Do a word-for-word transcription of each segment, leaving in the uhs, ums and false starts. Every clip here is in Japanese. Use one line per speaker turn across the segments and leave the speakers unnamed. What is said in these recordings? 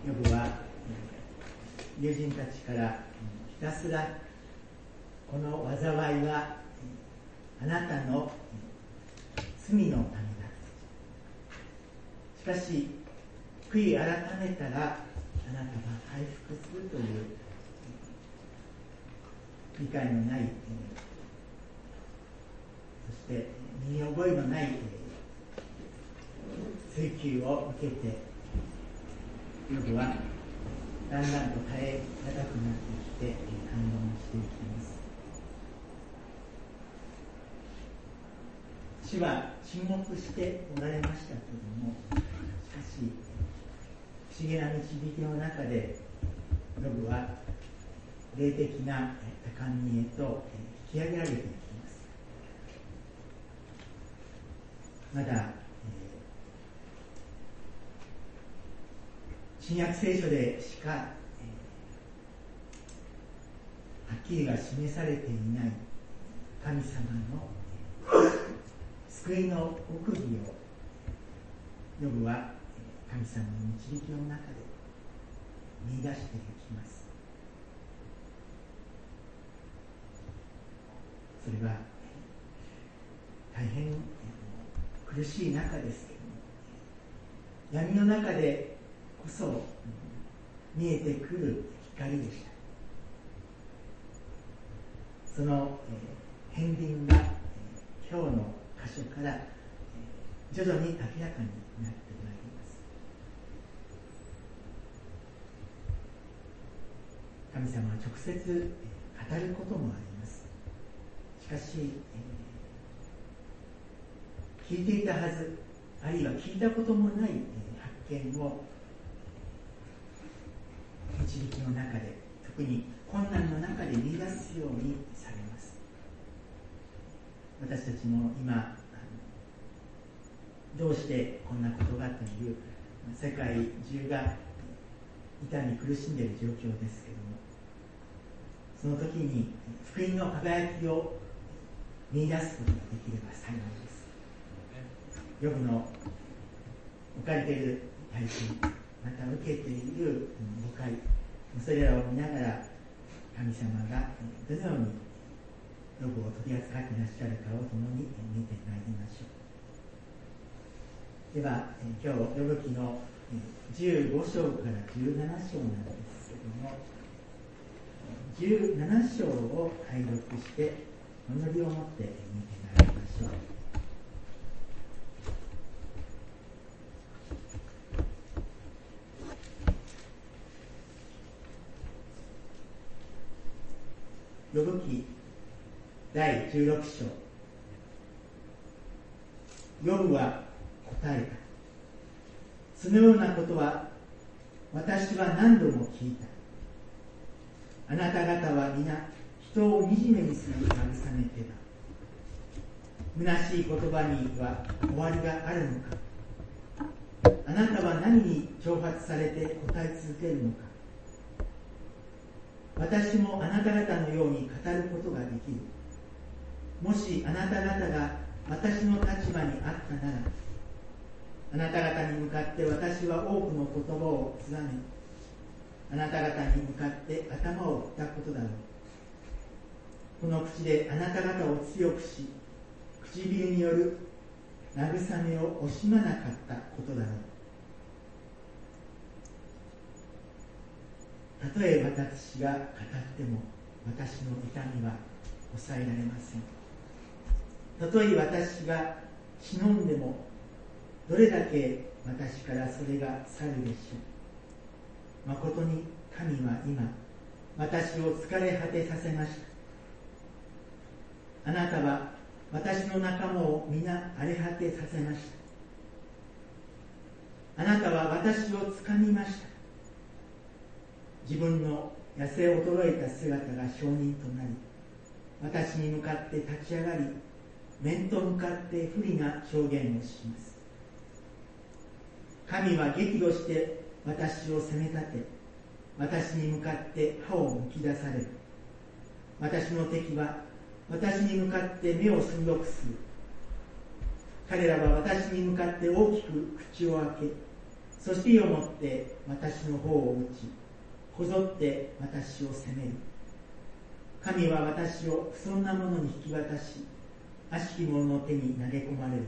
ヨブは友人たちからひたすらこの災いはあなたの罪のためだ、しかし悔い改めたらあなたは回復するという理解のない、そして身に覚えのない追求を受けて、ヨブはだんだんと耐え難くなってきて反論していきます。主は沈黙しておられましたけれども、しかし不思議な導きの中でヨブは霊的な高みへと引き上げられていきます。まだ、えー、新約聖書でしか、えー、はっきりが示されていない神様の救いの奥義をヨブは神様の導きの中で見出していきます。それは大変苦しい中ですけれども、闇の中でこそ見えてくる光でした。その片鱗が今日の箇所から徐々に明らかになってまいります。神様は直接語ることもあります。しかし、えー、聞いていたはず、あるいは聞いたこともない、えー、発見を導きの中で、特に困難の中で見出すようにされます。私たちも今どうしてこんなことがという世界中が痛み苦しんでいる状況ですけれども、その時に福音の輝きを見出すことができれば幸いです。ヨブの置かれている体験、また受けている誤解、それらを見ながら神様がどのようにヨブを取り扱っていらっしゃるかを共に見てまいりましょう。では今日ヨブ記のじゅうご章からじゅうなな章なんですけれども、じゅうなな章を拝読して祈りを持って見てまいりましょう。ヨブ記だいじゅうろく章。ヨブは答えた。そのようなことは私は何度も聞いた。あなた方は皆人を惨めにする慰め手だ。虚しい言葉には終わりがあるのか。あなたは何に挑発されて答え続けるのか。私もあなた方のように語ることができる。もしあなた方が私の立場にあったなら、あなた方に向かって私は多くの言葉を連ね、あなた方に向かって頭を振ったことだろう。この口であなた方を強くし、唇による慰めを惜しまなかったことだろう。たとえ私が語っても私の痛みは抑えられません。たとえ私が忍んでもどれだけ私からそれが去るでしょう。まことに神は今私を疲れ果てさせました。あなたは私の仲間を皆荒れ果てさせました。あなたは私をつかみました。自分の痩せ衰えた姿が証人となり、私に向かって立ち上がり、面と向かって不利な証言をします。神は激怒して私を責め立て、私に向かって歯をむき出される。私の敵は私に向かって目を鋭くする。彼らは私に向かって大きく口を開け、 そして火を持って私の方を打ち、こぞって私を責める。神は私を不遜な者に引き渡し、悪しき者の手に投げ込まれる。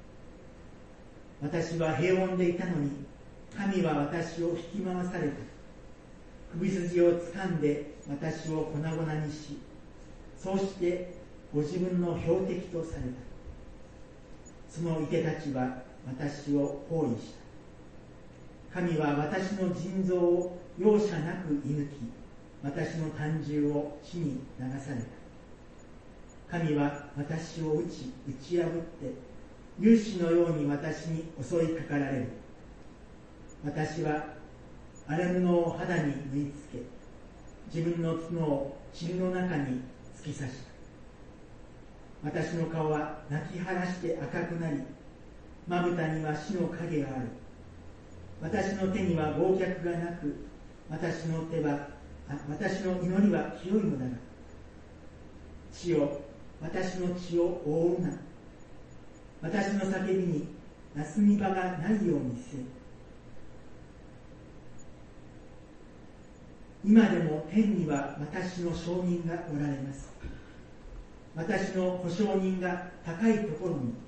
私は平穏でいたのに、神は私を引き回された。首筋を掴んで私を粉々にし、そうしてご自分の標的とされた。その手たちは私を包囲した。神は私の腎臓を容赦なく射抜き、私の胆汁を地に流された。神は私を打ち打ち破って、勇士のように私に襲いかかられる。私は荒れ布を肌に縫い付け、自分の角を塵の中に突き刺した。私の顔は泣き晴らして赤くなり、まぶたには死の影がある。私の手には暴虐がなく、私の手はあ私の祈りは清いのだが、地よ、私の血を覆うな。私の叫びになすみ場がないようにせよ。今でも天には私の証人がおられます。私の保証人が高いところに。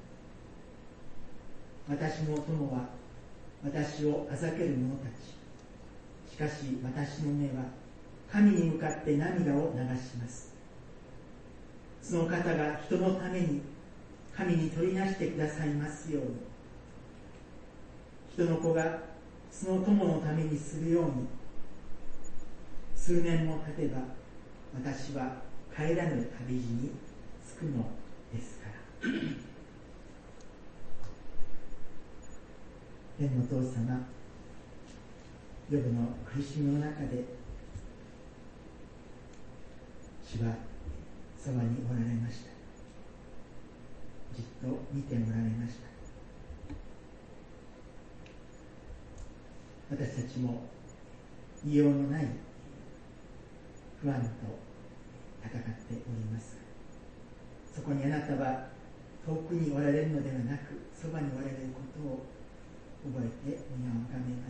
私の友は私をあざける者たち。しかし私の目は神に向かって涙を流します。その方が人のために神に取りなしてくださいますように。人の子がその友のためにするように。数年も経てば私は帰らぬ旅路に着くのですから。天のお父様、ヨブの苦しみの中で主はそばにおられました。じっと見ておられました。私たちも言いようのない不安と戦っております。そこにあなたは遠くにおられるのではなく、そばにおられることを覚えて皆をあがめます。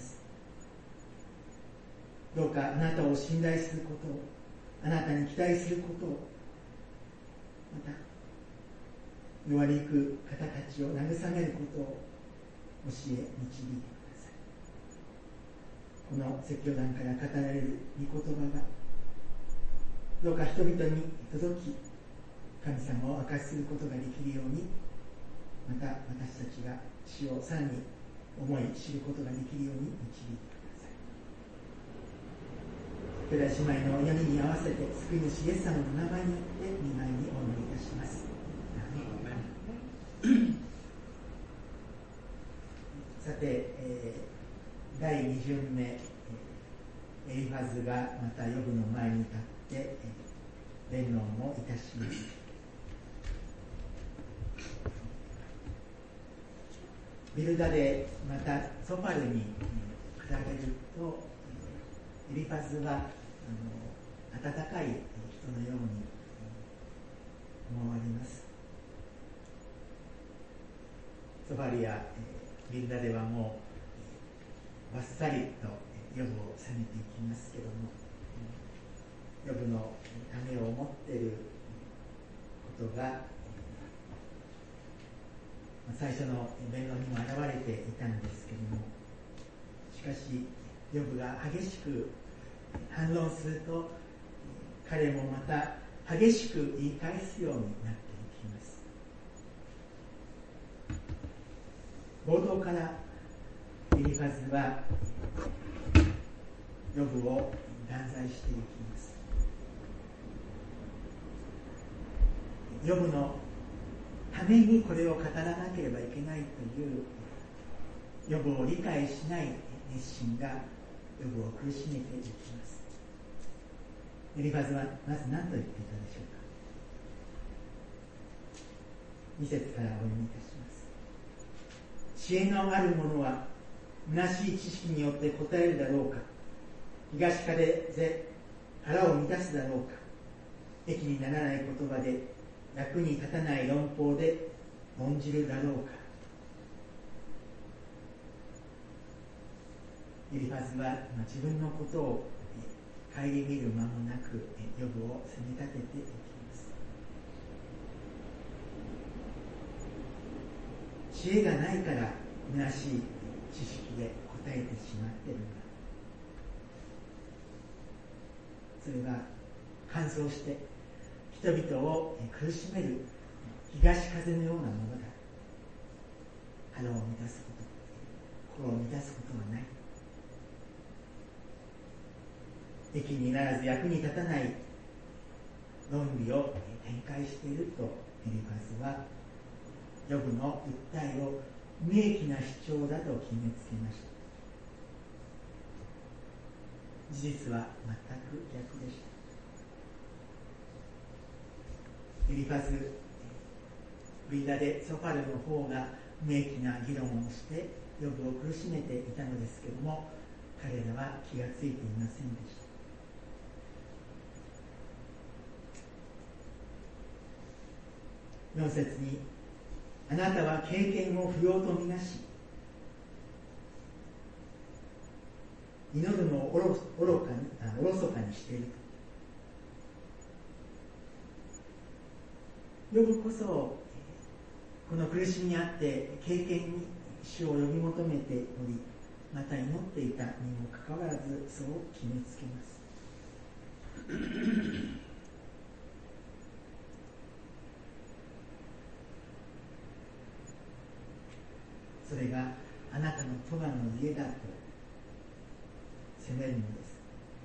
どうかあなたを信頼することを、あなたに期待することを、また弱りゆく方たちを慰めることを教え導いてください。この説教団から語られる御言葉がどうか人々に届き、神様を明かしすることができるように、また私たちが主をさらに思い知ることができるように導いてください。兄弟姉妹の祈りに合わせて救い主イエス様の名前によって御前にお祈りいたします。さて、えー、だいに巡目、エリファズがまたヨブの前に立って弁論をいたします。ビルダでまたソファルに比べると、エリファズはあの温かい人のように思われます。ソファルやビルダではもうバッサリとヨブを責めていきますけども、ヨブのためを思っていることが最初の弁論にも表れていたんですけども、しかしヨブが激しく反論すると、彼もまた激しく言い返すようになっていきます。冒頭からエリファズはヨブを断罪していきます。ヨブのためにこれを語らなければいけないというヨブを理解しない熱心がヨブを苦しめていきます。エリファズはまず何と言っていたでしょうか。に節からお読みいたします。知恵のある者は虚しい知識によって答えるだろうか。東風で腹を満たすだろうか。益にならない言葉で役に立たない論法で論じるだろうか。 エリファズは自分のことを顧みる間もなくヨブを責め立てていきます。知恵がないから虚しい知識で答えてしまっているんだ。それは乾燥して人々を苦しめる東風のようなものだ。腹を満たすこと、心を満たすことはない。益にならず役に立たない論理を展開しているとエリファズはヨブの訴えを無益な主張だと決めつけました。事実は全く逆でした。エリファズ、ビルダでソファルの方が無益な議論をしてヨブを苦しめていたのですけれども、彼らは気がついていませんでした。よん節に、あなたは経験を不要とみなし、祈るのをおろ、おろかに、あ、おろそかにしていると。ヨブこそこの苦しみにあって経験に主を呼び求めており、また祈っていたにもかかわらずそう決めつけます。それがあなたの咎の家だと責めるのです。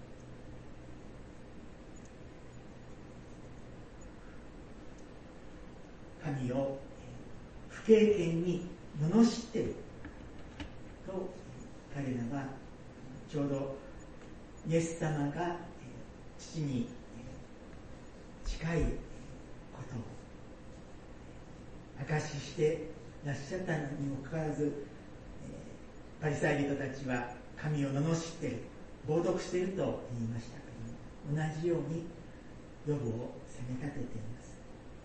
神を不経験に罵っていると彼らはちょうどイエス様が父に近いことを証ししていらっしゃったにもかかわらず、パリサイ人たちは神を罵っている、冒涜していると言いましたけれども、同じようにヨブを責め立てています。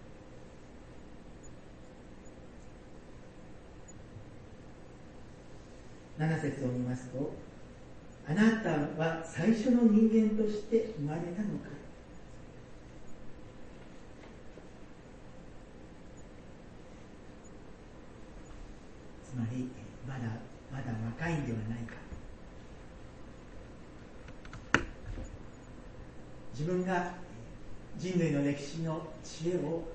なな節を見ますと、あなたは最初の人間として生まれたのか。つまりまだまだ若いんではないか。自分が人類の歴史の知恵を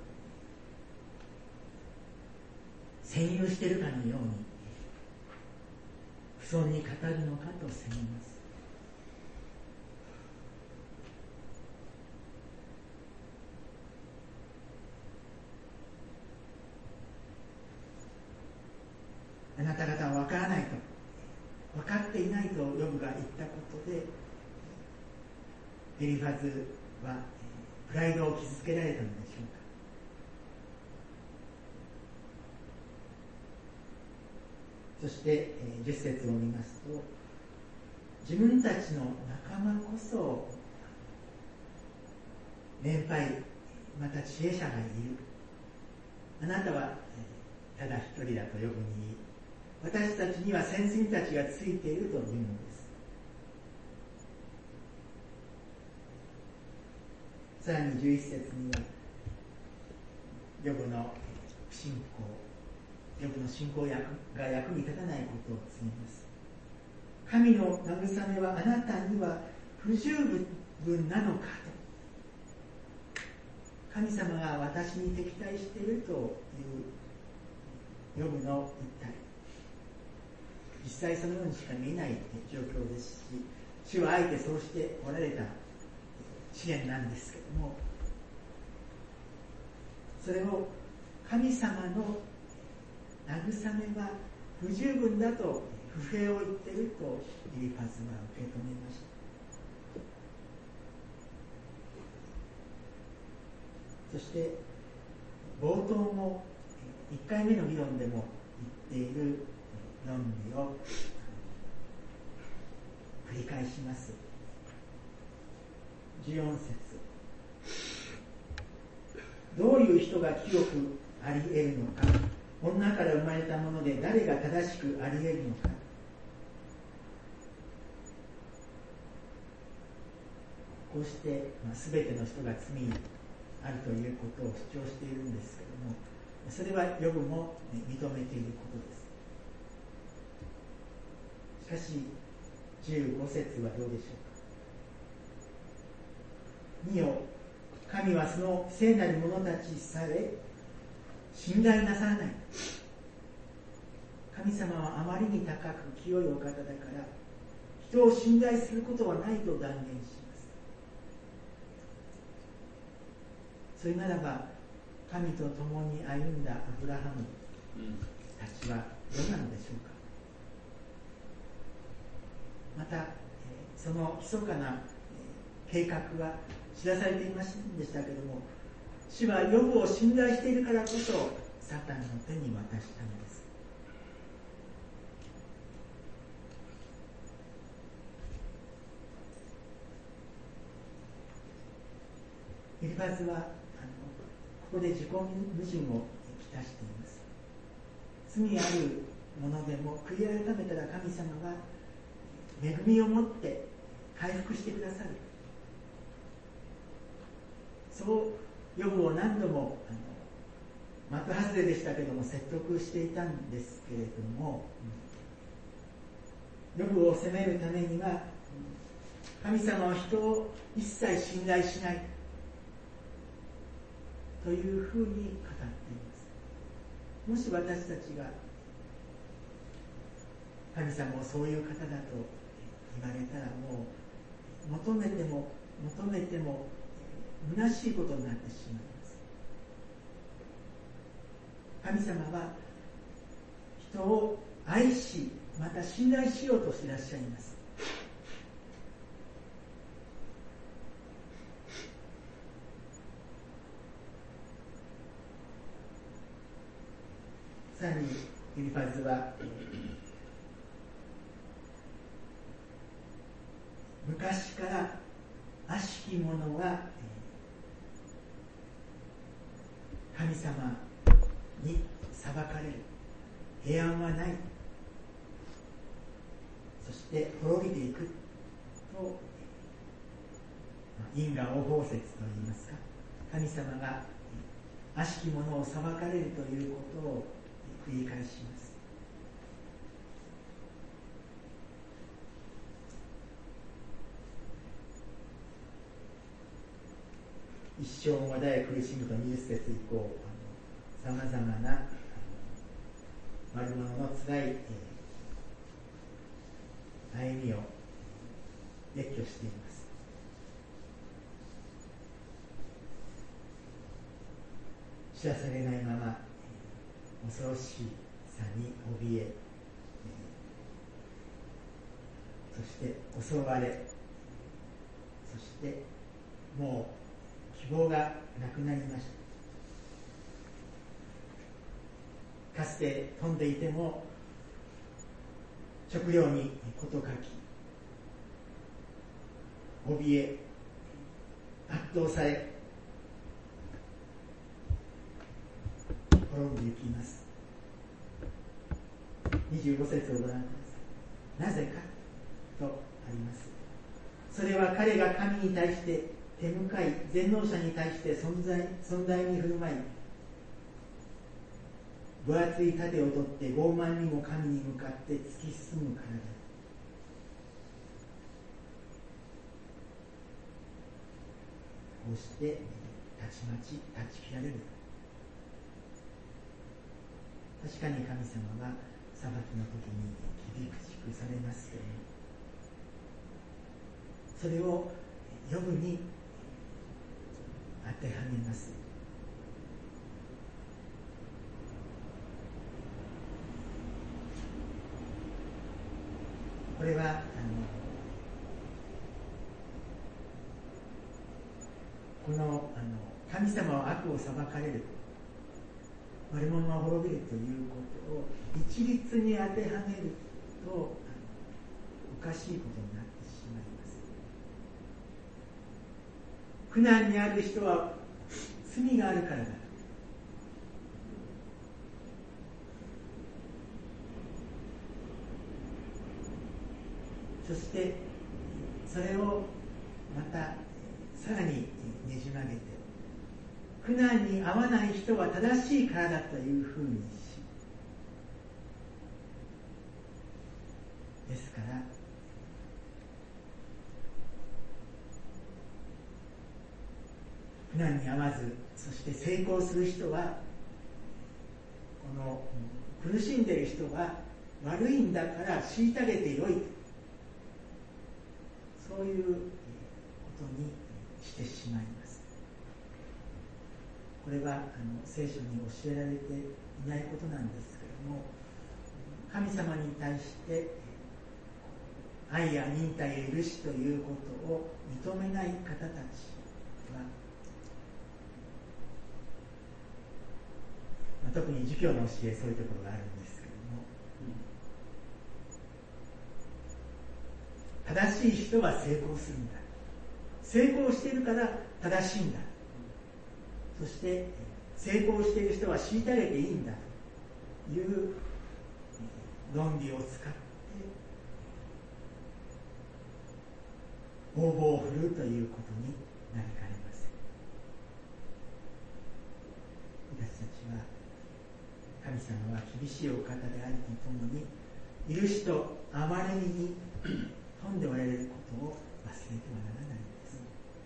占有しているかのように不遜に語るのかと責めます。あなた方は分からないと、分かっていないとヨブが言ったことで、エリファズはプライドを傷つけられたのでしょうか。そしてじゅっ節を見ますと、自分たちの仲間こそ年配また知恵者がいる。あなたはただ一人だと呼ぶに、私たちには先人たちがついているというのです。さらにじゅういち節にはヨブの不信仰、ヨブの信仰が役に立たないことを告げます。神の慰めはあなたには不十分なのかと。神様が私に敵対しているというヨブの訴え、実際そのようにしか見えない状況ですし、主はあえてそうしておられた試練なんですけども、それを神様の慰めは不十分だと不平を言っているとエリファズは受け止めました。そして冒頭のいっかいめの議論でも言っている論理を繰り返します。じゅうよん節、どういう人が清くあり得るのか、女から生まれたもので誰が正しくあり得るのか。 こうして、まあ、全ての人が罪にあるということを主張しているんですけれども、それはヨブも認めていることです。しかしじゅうご節はどうでしょうか。見よ、神はその聖なる者たちさえ信頼なさらない。神様はあまりに高く清いお方だから、人を信頼することはないと断言します。それならば、神と共に歩んだアブラハムたちはどうなのでしょうか。また、その密かな計画は知らされていませんでしたけれども、主はヨブを信頼しているからこそサタンの手に渡したのです。エリファズはあのここで自己矛盾をきたしています。罪あるものでも悔い改めたら神様は恵みを持って回復してくださる。そうヨブを何度もあの的外れでしたけども説得していたんですけれども、ヨブを責めるためには神様は人を一切信頼しないというふうに語っています。もし私たちが神様をそういう方だと言われたら、もう求めても求めても虚しいことになってしまいます。神様は人を愛し、また信頼しようとしていらっしゃいます。さらにエリファズは昔から悪しき者は神様に裁かれる、平安はない、そして滅びていくと、因果応報説といいますか、神様が悪しき者を裁かれるということを繰り返します。一生もだえ苦しむとにじゅっ節以降、さまざまな悪者のつらい、えー、歩みを列挙しています。知らされないまま恐ろしさに怯え、えー、そして襲われ、そしてもう希望がなくなりました。かつて飛んでいても食料に事欠き、怯え、圧倒され、滅んでいきます。にじゅうご節をご覧ください。なぜかとあります。それは彼が神に対して手向かい、全能者に対して存在、存在に振る舞い、分厚い盾を取って傲慢にも神に向かって突き進むからだ。こうしてたちまち断ち切られる。確かに神様は裁きの時に厳しくされますけれども、それをヨブに当てはめます。これはあのこのあの神様は悪を裁かれる、悪者は滅びるということを一律に当てはめるとおかしいことになってしまいます。苦難にある人は罪があるからだ。そしてそれをまたさらにねじ曲げて、苦難に合わない人は正しいからだというふうにし、ですから苦難に合わず、そして成功する人は、この苦しんでいる人は悪いんだから虐げてよい、そういうことにしてしまいます。これはあの聖書に教えられていないことなんですけれども、神様に対して愛や忍耐や許しということを認めない方たちは、まあ、特に儒教の教え、そういうところがあるんですけれども、正しい人は成功するんだ、成功しているから正しいんだ、そして成功している人は虐げていいんだという論理を使って横暴を振るうということになりかねません。私たちは神様は厳しいお方であるとともに、許しと憐れみに富んでおられることを忘れてはならないんです。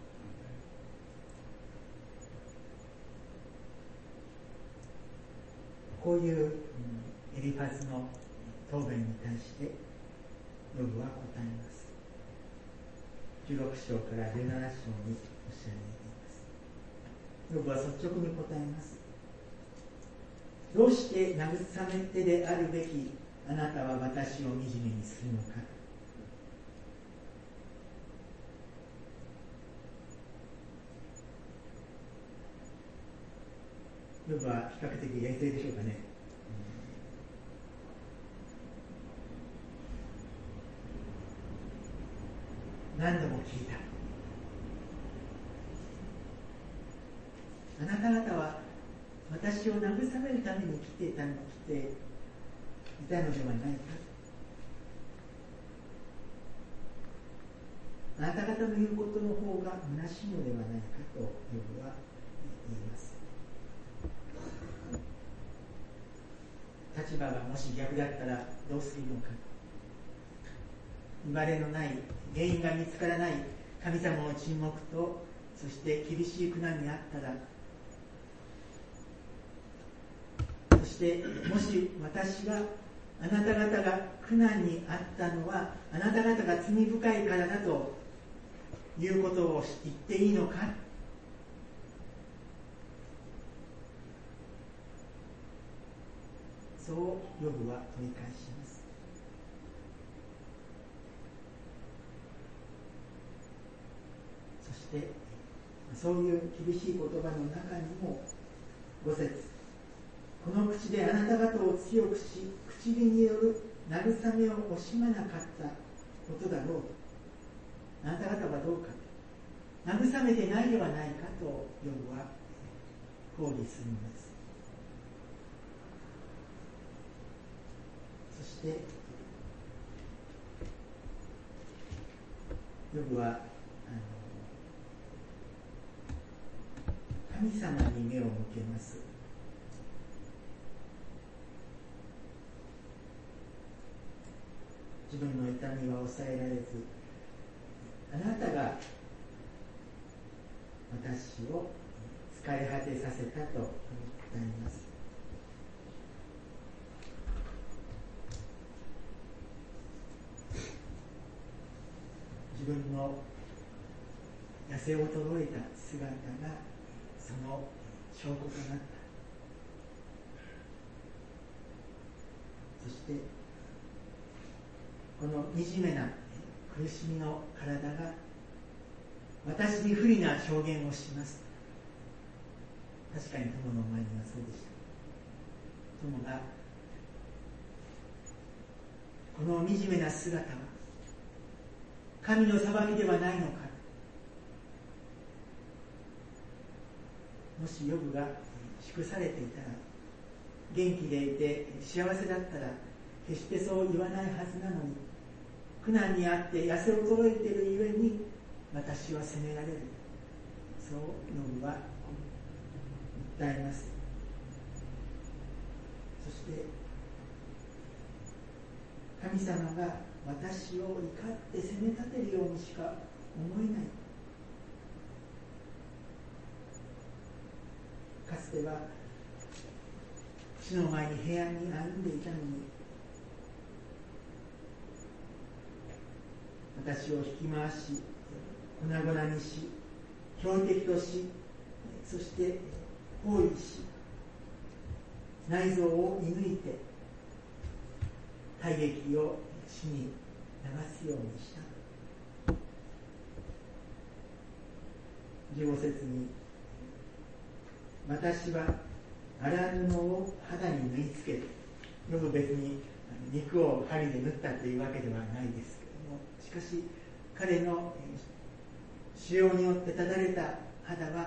こういう、うん、エリファズの答弁に対してヨブは答えます。じゅうろく章からじゅうなな章におっしゃられています。ヨブは率直に答えます。どうして慰め手であるべきあなたは私を惨めにするのか。ヨブは比較的冷静でしょうかね。何度も聞いた。あなた方は私を慰めるために来ていたの、来ていたのではないか。あなた方の言うことの方が虚しいのではないかとヨブは言います。立場がもし逆だったらどうするのか。生まれのない原因が見つからない神様の沈黙と、そして厳しい苦難にあったら、そしてもし私があなた方が苦難にあったのはあなた方が罪深いからだということを言っていいのか。そうヨブは問い返します。そしてそういう厳しい言葉の中にもご節、この口であなた方を強くし口火による慰めを惜しまなかったことだろうと。あなた方はどうか、慰めてないではないかとヨブは抗議するのです。そしてヨブはあの神様に目を向けます。自分の痛みは抑えられず、あなたが私を疲れ果てさせたと答えます。自分の痩せ衰えた姿がその証拠となった。そしてこの惨めな苦しみの体が私に不利な証言をします。確かに友の前にはそうでした。友がこの惨めな姿は神の裁きではないのか。もしヨブが祝されていたら、元気でいて幸せだったら決してそう言わないはずなのに、苦難にあって痩せ衰えているゆえに私は責められる。 そうヨブは訴えます。そして神様が私を怒って責め立てるようにしか思えない。かつては主の前に平安に歩んでいたのに、私を引き回し粉々にし標的とし、そして包囲し内臓を射抜いて体液を死に流すようにした。じゅうご節に、私は荒布を肌に縫い付ける。よく別に肉を針で縫ったというわけではないですけれども、しかし彼の腫瘍によってただれた肌は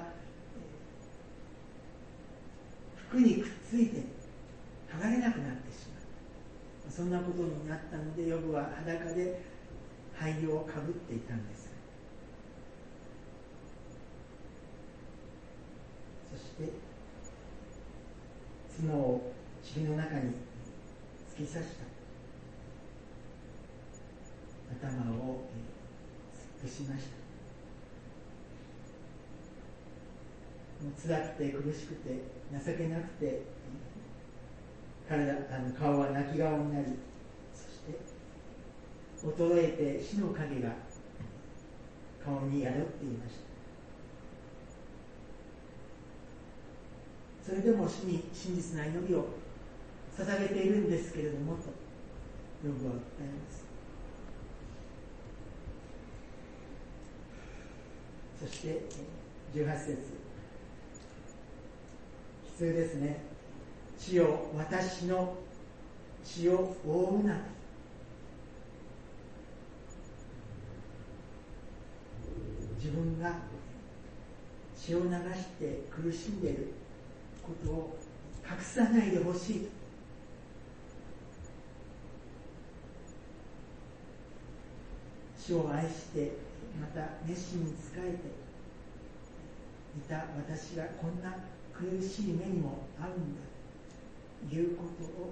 服にくっついて剥がれなくなってしまう。そんなことになったので、ヨブは裸で灰をかぶっていたんです。そして角を塵の中に突き刺した。頭を突っ伏しました。もう辛くて苦しくて情けなくて、彼らあの顔は泣き顔になり、そして衰えて死の影が顔に宿っていました。それでも主に真実な祈りを捧げているんですけれどもとヨブは訴えます。そしてじゅうはち節、悲痛ですね。地よ、私の血を覆うなと。自分が血を流して苦しんでいることを隠さないでほしい。主を愛してまた熱心に仕えていた私がこんな苦しい目にも遭うんだということを、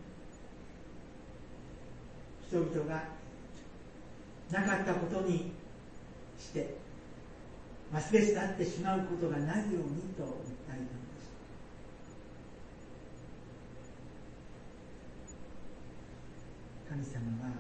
人々がなかったことにして忘れ去ってしまうことがないようにと訴えたのです。神様は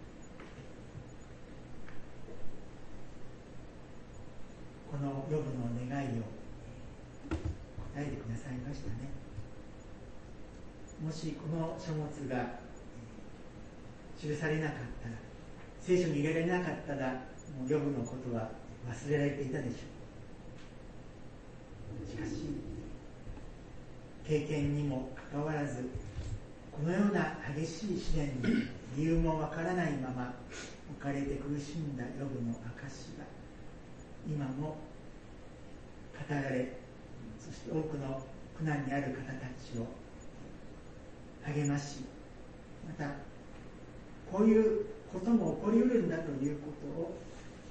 このヨブの願いを答えてくださいましたね。もしこの書物が記されなかったら、聖書に入れられなかったら、もうヨブのことは忘れられていたでしょう。しかし経験にもかかわらず、このような激しい試練に理由もわからないまま置かれて苦しんだヨブの証が今も語られ、そして多くの苦難にある方たちを励まし、またこういうことも起こりうるんだということを、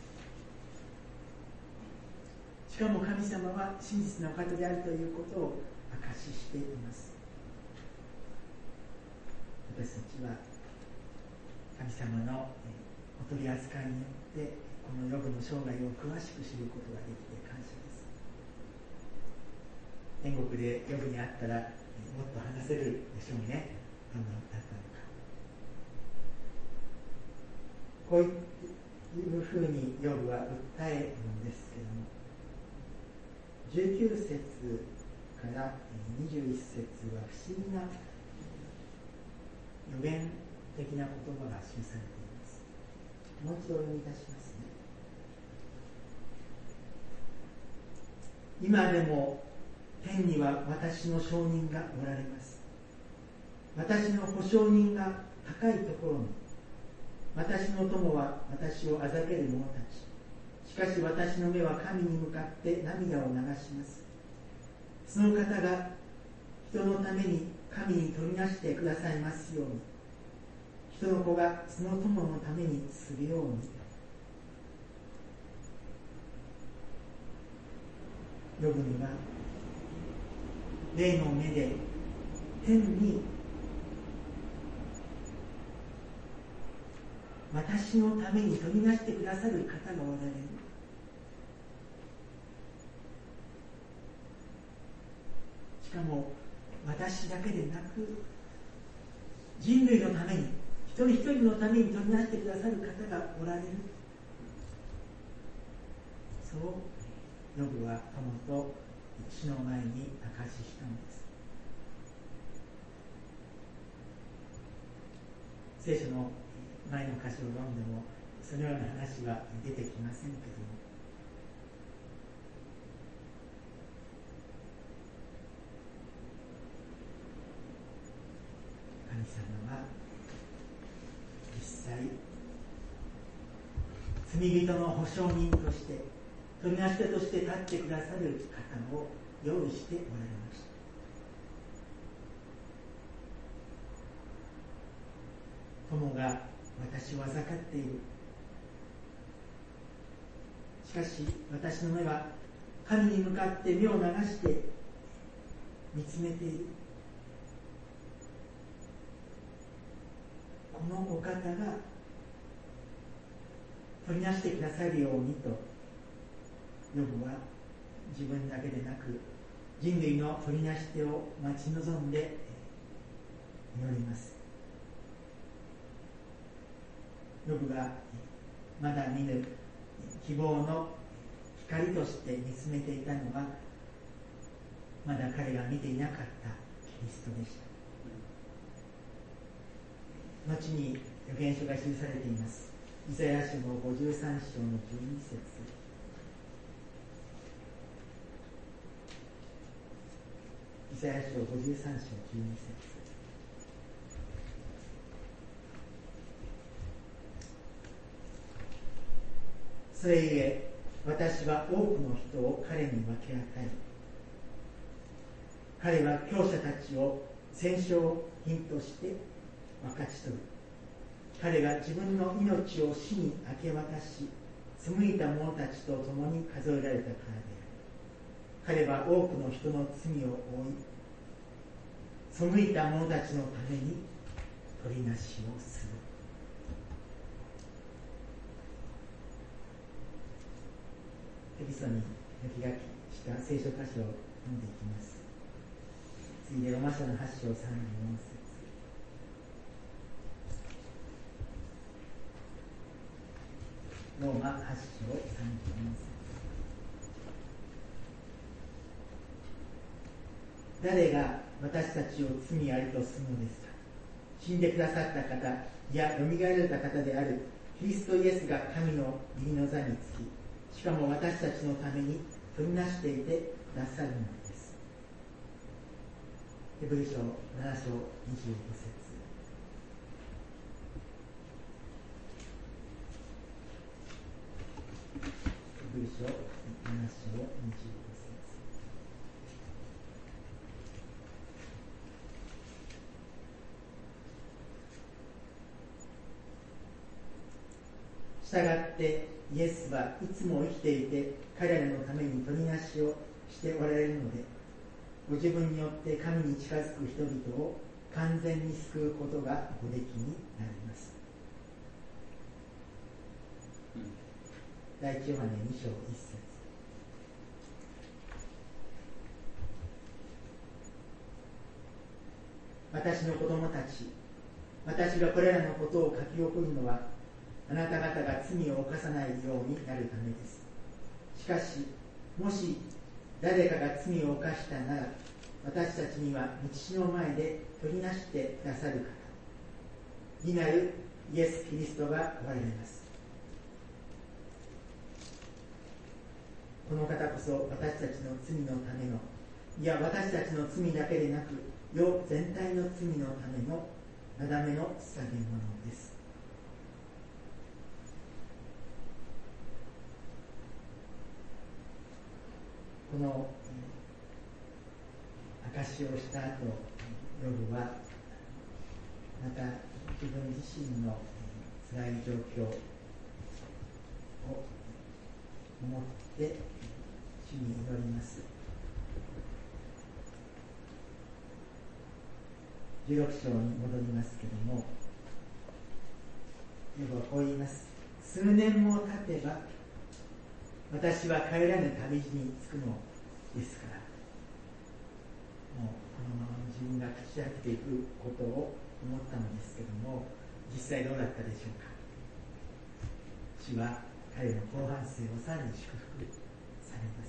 しかも神様は真実なお方であるということを証ししています。私たちは神様のお取り扱いによってこのヨブの生涯を詳しく知ることができて感謝です。天国でヨブに会ったらもっと話せるでしょうね。どんなだったのか。こういうふうにヨブは訴えるんですけども、じゅうきゅう節からにじゅういち節は不思議な予言的な言葉が記されています。もう一度お読みいたしますね。今でも天には私の証人がおられます。私の保証人が高いところに、私の友は私をあざける者たち。しかし私の目は神に向かって涙を流します。その方が人のために神に取りなしてくださいますように、人の子がその友のためにするように。 ヨブには霊の目で天に私のために取りなしてくださる方がおられる。しかも私だけでなく人類のために、一人一人のために取りなしてくださる方がおられる。そうヨブは友と主の前に証ししたのです。聖書の前の箇所を読んでもそのような話は出てきませんけども、神様は実際罪人の保証人として取りなし手として立ってくださる方を用意しておられました。友が私をあざかっている。しかし私の目は神に向かって目を流して見つめている。このお方が取りなしてくださるようにとヨブは自分だけでなく人類の取りなし手を待ち望んで祈ります。ヨブがまだ見ぬ希望の光として見つめていたのはまだ彼が見ていなかったキリストでした。後に預言書が記されています。イザヤ書のごじゅうさん章のじゅうに節。イザヤ書ごじゅうさん章じゅうに節。それゆえ私は多くの人を彼に分け与え、彼は強者たちを戦勝品として分かち取る。彼が自分の命を死に明け渡し、紡いだ者たちと共に数えられたからである。彼は多くの人の罪を負い、背いた者たちのために取りなしをする。テキストに抜き書きした聖書箇所を読んでいきます。次いでロマ書のはち章さんじゅうよん節。ローマはち章さんじゅうよん節。誰が私たちを罪ありとするのですか。死んでくださった方、いやよみがえられた方であるキリストイエスが神の右の座につき、しかも私たちのために取りなしていてくださるのです。ヘブル書なな章にじゅうご節。ヘブル書なな章にじゅうご節。したがってイエスはいつも生きていて彼らのために取りなしをしておられるので、ご自分によって神に近づく人々を完全に救うことがごできになります。第一ヨハネに章いち節。私の子供たち、私がこれらのことを書き送るのはあなた方が罪を犯さないようになるためです。しかし、もし誰かが罪を犯したなら、私たちには道の前で取りなしてくださる方、義なるイエス・キリストがおられます。この方こそ私たちの罪のための、いや私たちの罪だけでなく、世全体の罪のためのなだめの捧げ物です。この証しをした後、ヨブはまた自分自身の辛い状況を思って主に祈ります。じゅうろく章に戻りますけれども、ヨブはこう言います。数年も経てば私は帰らぬ旅路に着くのですから。もうこのまま自分が朽ち果てていくことを思ったのですけども、実際どうだったでしょうか。主は彼の後半生をさらに祝福されます。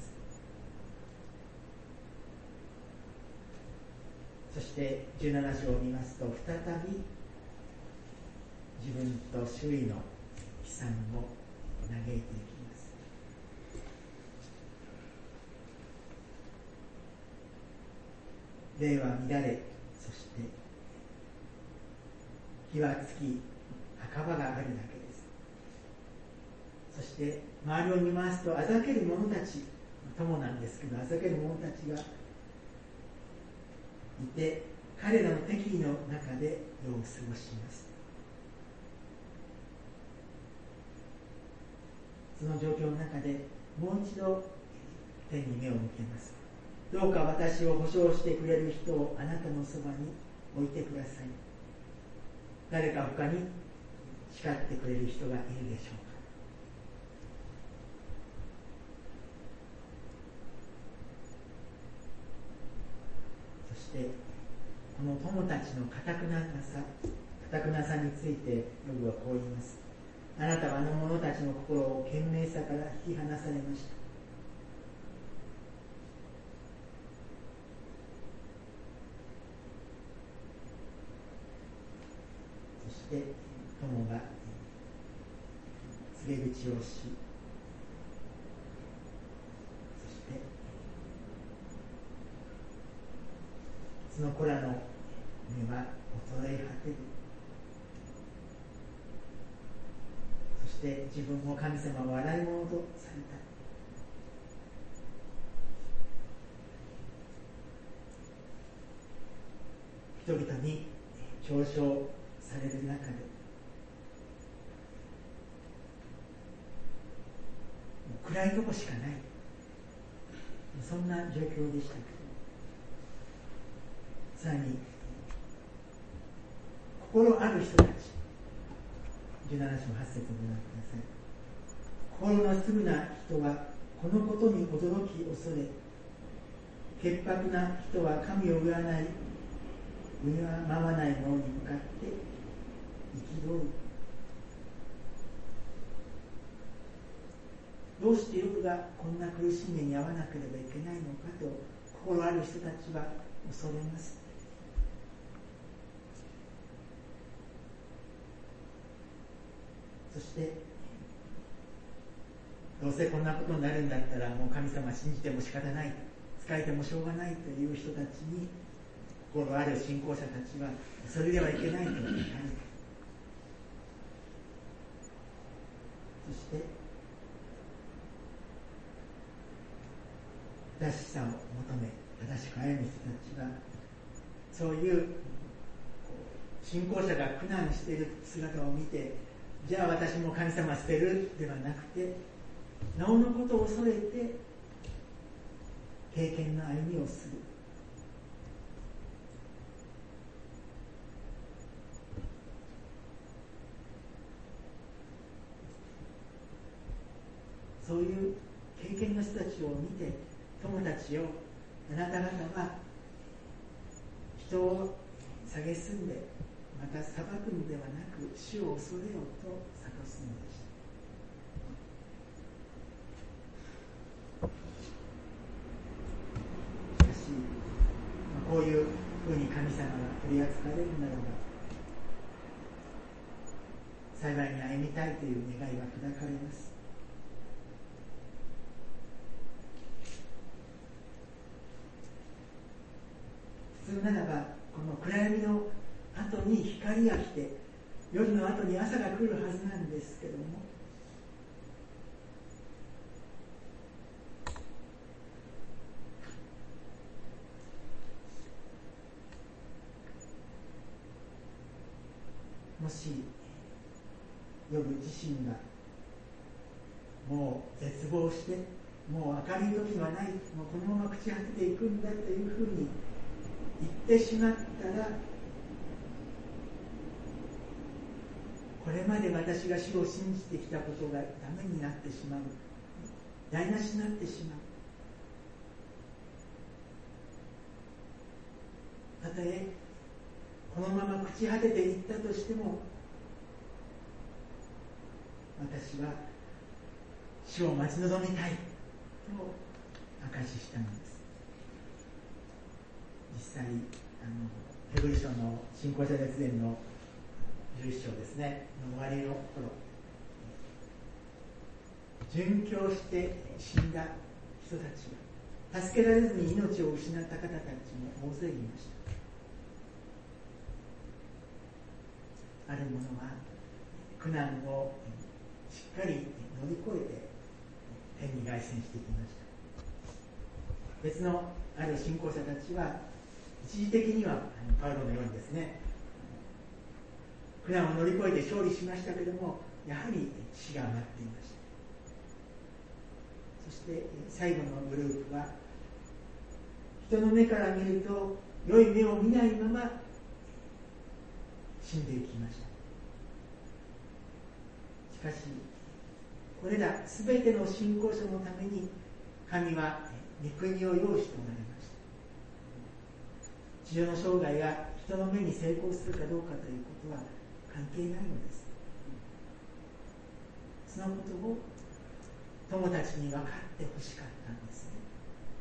そしてじゅうなな章を見ますと、再び自分と周囲の悲惨を嘆いていきます。霊は乱れ、そして火はつき、墓場があるだけです。そして周りを見ますと、あざける者たち、友なんですけど、あざける者たちがいて、彼らの敵意の中で世を過ごします。その状況の中でもう一度天に目を向けます。どうか私を保証してくれる人をあなたのそばに置いてください。誰か他に叱ってくれる人がいるでしょうか。そしてこの友たちの固くなさ固くなさについてヨブはこう言います。あなたはあの者たちの心を賢明さから引き離されました。そして友が告げ口をし、そしてその子らの目は衰え果てる。そして自分も神様は笑い者とされた。人々に嘲笑される中で、暗いとこしかない、そんな状況でしたけど、さらに心ある人たち、じゅうなな章はち節をご覧ください。心のすぐな人はこのことに驚き恐れ、潔白な人は神を敬い、敬わない者に向かって憤る。どうしてヨブがこんな苦しみに遭わなければいけないのかと心ある人たちは恐れます。そしてどうせこんなことになるんだったらもう神様信じても仕方ない、仕えてもしょうがないという人たちに心ある信仰者たちはそれではいけないと言い、そして正しさを求め正しく歩む人たちはそういう信仰者が苦難している姿を見て、じゃあ私も神様捨てるではなくて、なおのことを恐れて経験の歩みをする。そういう経験の人たちを見て、友達よ、あなた方は人を蔑んでまた裁くのではなく主を恐れようと諭すのでした。しかしこういうふうに神様が取り扱われるならば、幸いに歩みたいという願いは砕かれます。普通ならばこの暗闇の後に光が来て、夜の後に朝が来るはずなんですけども、もしヨブ自身がもう絶望してもう明るい時はない、もうこのまま朽ち果てていくんだというふうに言ってしまったら、これまで私が主を信じてきたことがダメになってしまう、台無しになってしまう。たとえこのまま朽ち果てていったとしても、私は主を待ち望みたいと証ししたのです。実際、あのヘブル書の信仰者列伝のじゅういっ章ですねの終わりの頃、殉教して死んだ人たちが、助けられずに命を失った方たちも大勢いました。ある者は苦難をしっかり乗り越えて天に凱旋してきました。別のある信仰者たちは一時的にはパウロのようにですね、苦難を乗り越えて勝利しましたけれども、やはり死が待っていました。そして最後のグループは、人の目から見ると良い目を見ないまま死んでいきました。しかしこれらすべての信仰者のために神は御国を用意しておられました。地上の生涯が人の目に成功するかどうかということは関係ないのです。そのことを友たちに分かってほしかったんですね。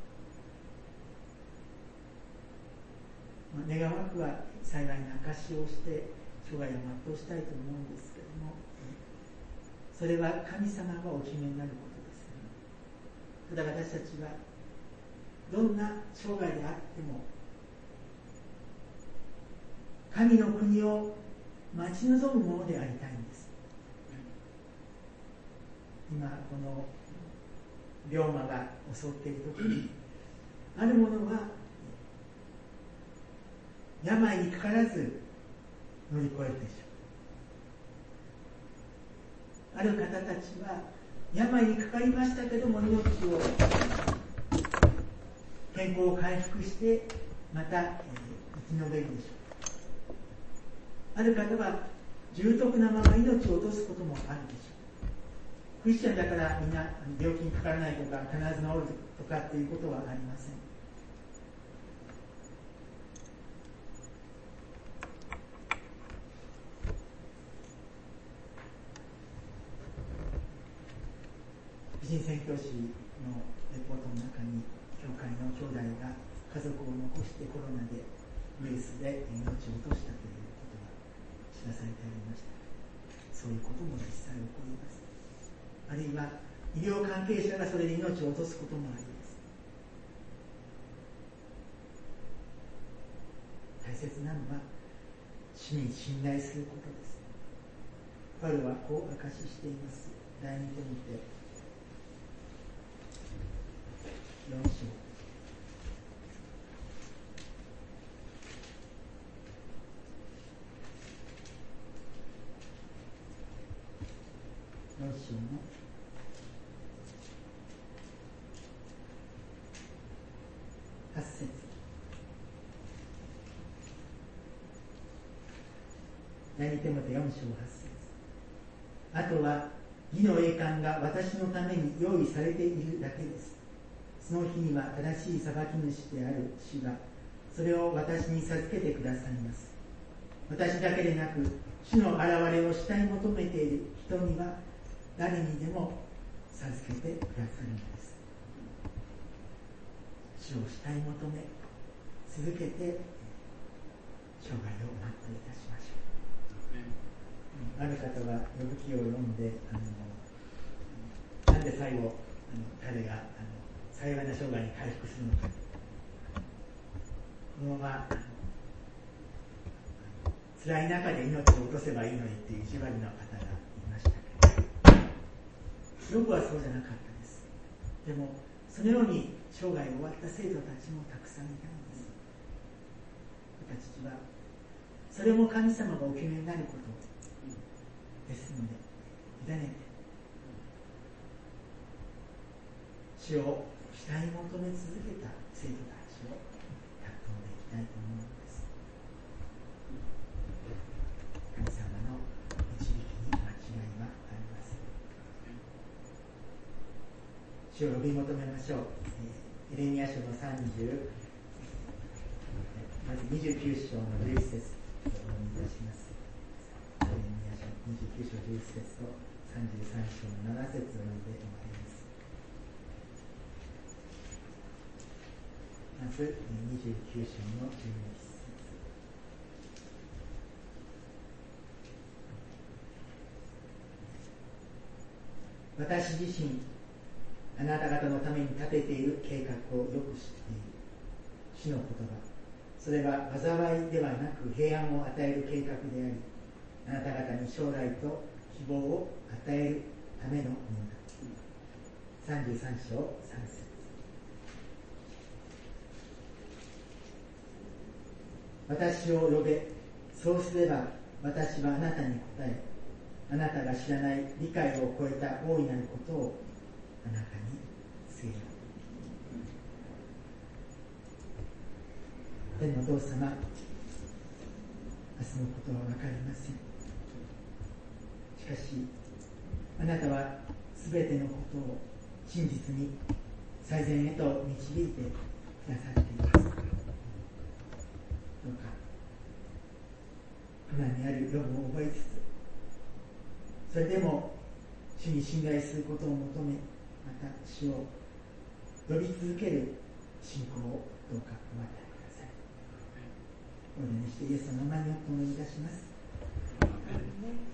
まあ、願わくは幸いな証しをして生涯を全うしたいと思うんですけれども、それは神様がお決めになることですね。ただ私たちはどんな生涯であっても神の国を待ち望むものでありたいんです。今この病魔が襲っている時に、ある者は病にかからず乗り越えるでしょう。ある方たちは病にかかりましたけども、命を健康を回復してまた、えー、生き延びるでしょう。ある方は重篤なまま命を落とすこともあるでしょう。クリスチャンだからみんな病気にかからないとか必ず治るとかっていうことはありません。美人宣教師のレポートの中に、教会の兄弟が家族を残してコロナでウイルスで命を落としたということが知らされてありました。そういうことも実際起こります。あるいは医療関係者がそれで命を落とすこともあります。大切なのは主に信頼することです。パウロはこう証ししています。第二テモテよん章よん章のはち節。第二テモテよん章はち節。あとは義の栄冠が私のために用意されているだけです。その日には正しい裁き主である主がそれを私に授けてくださいます。私だけでなく主の現れを慕い求めている人には誰にでも授けてくださるのです。主を慕い求め続けて生涯を全ういたしましょう。ある方は呼ぶ記を読んで、あのなんで最後あの彼があの幸いな生涯に回復するのか、このまま辛い中で命を落とせばいいのにっていう意地悪な方がいましたけど、僕はそうじゃなかったです。でもそのように生涯終わった生徒たちもたくさんいたんです。私たちはそれも神様がお決めになることですので、委ねて主主を主体に求め続けた生徒たちを尊んでいきたいと思うのです。神様の導きに間違いはありません。主を呼び求めましょう。エレミヤ書のさんじゅう、まずにじゅうきゅう章のじゅういち節をお読みいたします。エレミヤ書にじゅうきゅう章じゅういち節とさんじゅうさん章のなな節を読んで終わります。まずにじゅうきゅう章のじゅういち節。私自身、あなた方のために立てている計画をよく知っている。主の言葉、それは災いではなく平安を与える計画であり、あなた方に将来と希望を与えるためのものだ。さんじゅうさん章さん節。私を呼べ、そうすれば私はあなたに答え、あなたが知らない理解を超えた大いなることをあなたに告げよう。天のお父様、明日のことは分かりません。しかしあなたはすべてのことを真実に最善へと導いてくださっています。どうか苦難にある予防を覚えつつ、それでも主に信頼することを求め、また主を呼び続ける信仰をどうかお与えください。お願いしてイエスの名前にお願いいたします。